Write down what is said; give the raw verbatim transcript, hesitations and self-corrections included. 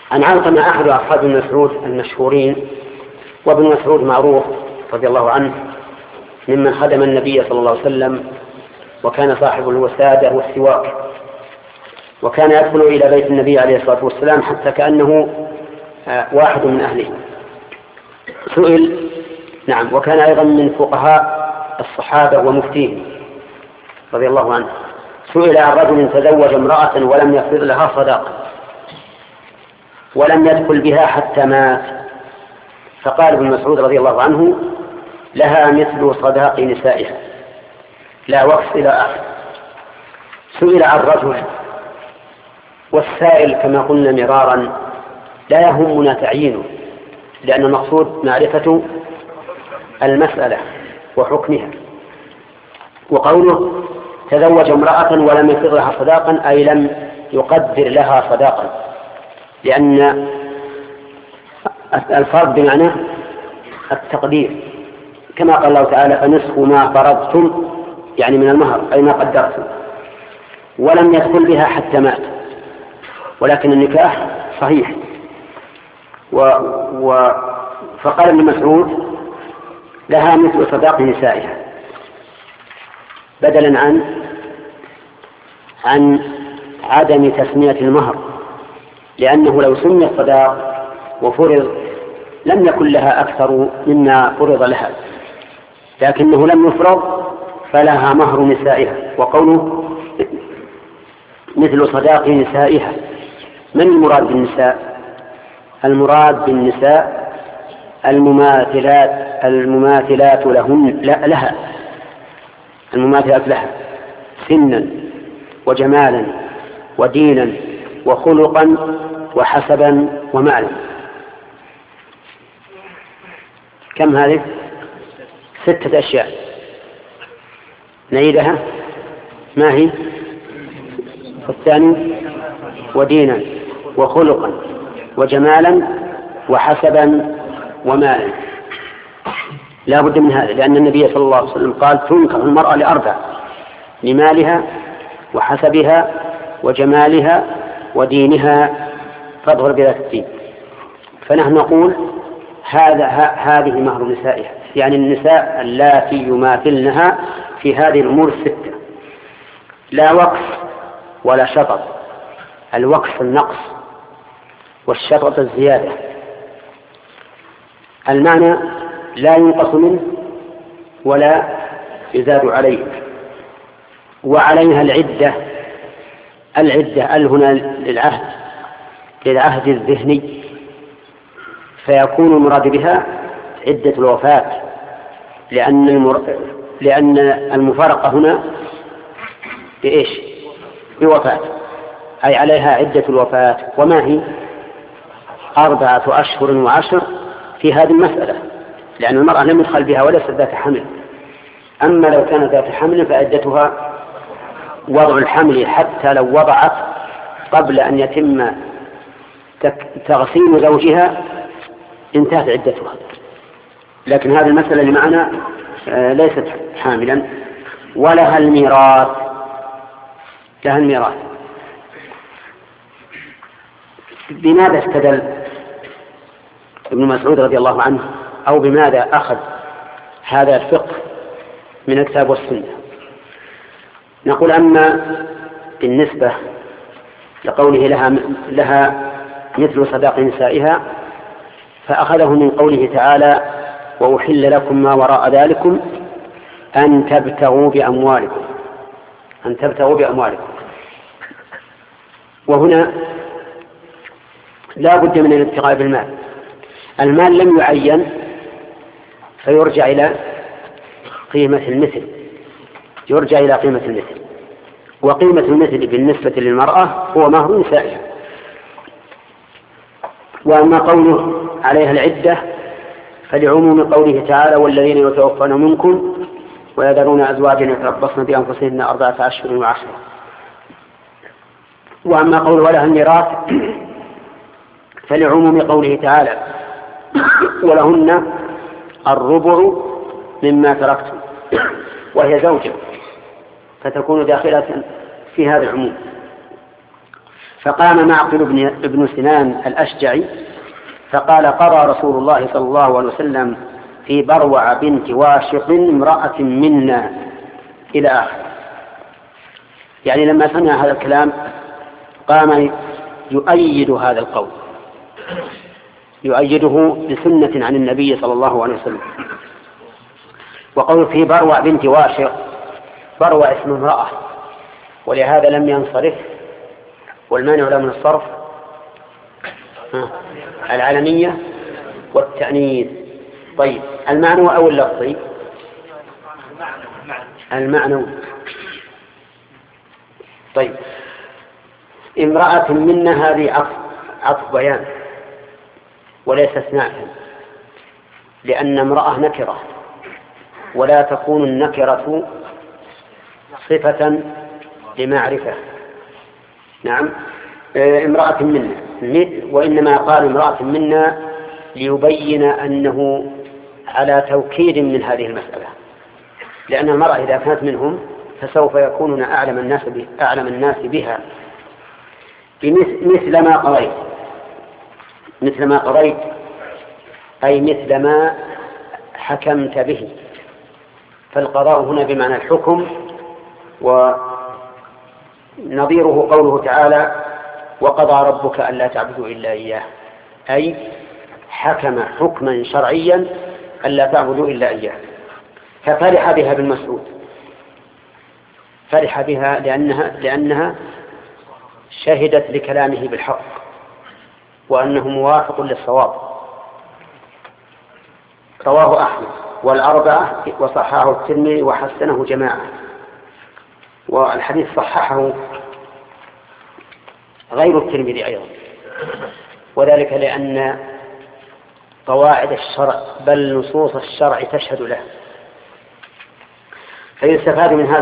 عن علقمة أحد أصحاب ابن مسعود المشهورين، وابن مسعود معروف رضي الله عنه ممن خدم النبي صلى الله عليه وسلم، وكان صاحب الوسادة والسواك، وكان يدخل إلى بيت النبي عليه الصلاة والسلام حتى كأنه واحد من أهله. سئل نعم وكان أيضا من فقهاء الصحابة ومفتيهم رضي الله عنه. سئل عن رجل تزوج امرأة ولم يفرض لها صداقة ولم يدخل بها حتى مات، فقال ابن مسعود رضي الله عنه: لها مثل صداق نسائها لا وقف إلى آخر. سئل عن رجل، والسائل كما قلنا مرارا لا يهمنا تعيينه، لأن المقصود معرفة المسألة وحكمها. وقوله تزوج امرأة ولم يفرض لها صداقا أي لم يقدر لها صداقا، لأن الفرض بمعنى التقدير، كما قال الله تعالى: فنصف ما فرضتم يعني من المهر أي ما قدرتم. ولم يدخل بها حتى مات، ولكن النكاح صحيح. و... و... فقال ابن مسعود: لها مثل صداق نسائها، بدلا عن عن عدم تسمية المهر، لأنه لو سمي الصداق وفرض لم يكن لها أكثر مما فرض لها، لكنه لم يفرض فلها مهر نسائها. وقوله مثل صداق نسائها، من المراد بالنساء؟ المراد بالنساء المماثلات المماثلات لهن لا لها المماثلات لها سنا وجمالا ودينا وخلقا وحسبا ومالا. كم هذه؟ ستة أشياء. نعيدها: ما هي؟ الثاني: ودينا وخلقا وجمالا وحسبا ومالا. لا بد من هذا، لأن النبي صلى الله عليه وسلم قال: تنكح المرأة لأربع: لمالها وحسبها وجمالها ودينها فاظهر بذات الدين. فنحن نقول هذا هذه مهر نسائها، يعني النساء اللاتي يماثلنها في هذه الأمور الستة. لا وقف ولا شطط. الوقف النقص والشطط الزيادة. المعنى لا ينقص منه ولا يزاد عليه. وعليها العدة. العدة ال هنا للعهد للعهد الذهني، فيكون المراد بها عدة الوفاة، لأن المر... لأن المفارقة هنا بإيش؟ بوفاة، أي عليها عدة الوفاة. وما هي؟ أربعة أشهر وعشر في هذه المسألة، لأن المرأة لم يدخل بها وليست ذات حمل. أما لو كانت ذات حمل فعدتها وضع الحمل، حتى لو وضعت قبل أن يتم تغسيل زوجها انتهت عدتها. لكن هذه المسألة اللي معنا ليست حاملا. ولها الميراث. لها الميراث. بماذا استدل ابن مسعود رضي الله عنه، أو بماذا أخذ هذا الفقه من الكتاب والسنة؟ نقول: أما بالنسبة لقوله لها, لها مثل صداق نسائها، فأخذه من قوله تعالى: وأحل لكم ما وراء ذلكم أن تبتغوا بأموالكم أن تبتغوا بأموالكم. وهنا لا بد من الابتغاء بالمال. المال لم يعين فيرجع إلى قيمة المثل يرجع إلى قيمة المثل وقيمة المثل بالنسبة للمرأة هو مهر نسائها. وأما قوله عليها العدة فلعموم قوله تعالى: والذين يتوفون منكم ويذرون أزواجا يتربصن بأنفسهن أربعة أشهر وعشرة. وأما قوله ولها الميراث فلعموم قوله تعالى: ولهن الربع مما تركتم، وهي زوجة فتكون داخلة في هذا العموم. فقام معقل بن, ابن سنان الأشجعي فقال: قضى رسول الله صلى الله عليه وسلم في بروع بنت واشق امرأة منا، إلى آخر. يعني لما سمع هذا الكلام قام يؤيد هذا القول، يؤيده بسنة عن النبي صلى الله عليه وسلم. وقول في بروع بنت واشق، بروع اسم امرأة، ولهذا لم ينصرف، والمانع له من الصرف العلمية والتأنيث. طيب، المعنى أو اللفظي؟ المعنى. طيب، امرأة منا هذه عطف عطف بيان وليس استثناء، لأن امرأة نكرة ولا تكون النكرة صفة لمعرفة. نعم، امرأة منا، وإنما قال امرأة منا ليبين أنه على توكيد من هذه المسألة، لأن المرأة إذا كانت منهم فسوف يكونون أعلم الناس أعلم الناس بها. مثل ما قضيت، مثل ما قضيت أي مثل ما حكمت به، فالقضاء هنا بمعنى الحكم، ونظيره قوله تعالى: وقضى ربك ألا تعبدوا إلا إياه، أي حكم حكما شرعيا ألا تعبدوا إلا إياه. ففرح بها ابن مسعود، فرح بها لأنها, لأنها شهدت لكلامه بالحق وأنه موافق للصواب. رواه أحمد والأربعة وصححه الترمذي وحسنه جماعة، والحديث صححه غير الترمذي أيضا، وذلك لأن قواعد الشرع بل نصوص الشرع تشهد له. فيستفاد من هذا